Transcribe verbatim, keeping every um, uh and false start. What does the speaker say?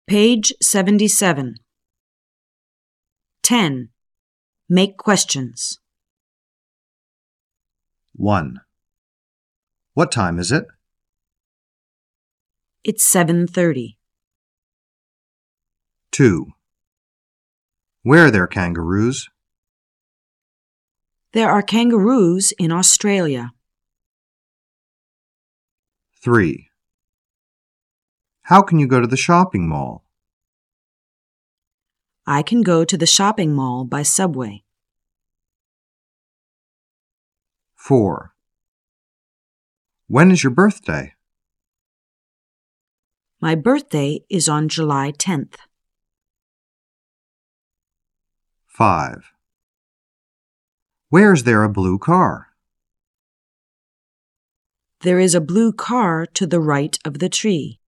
Page seventy-seven. ten. Make questions. one. What time is it? It's seven thirty. two. Where are there kangaroos? There are kangaroos in Australia. three. How can you go to the shopping mall? I can go to the shopping mall by subway. four. When is your birthday? My birthday is on July tenth. five. Where is there a blue car? There is a blue car to the right of the tree.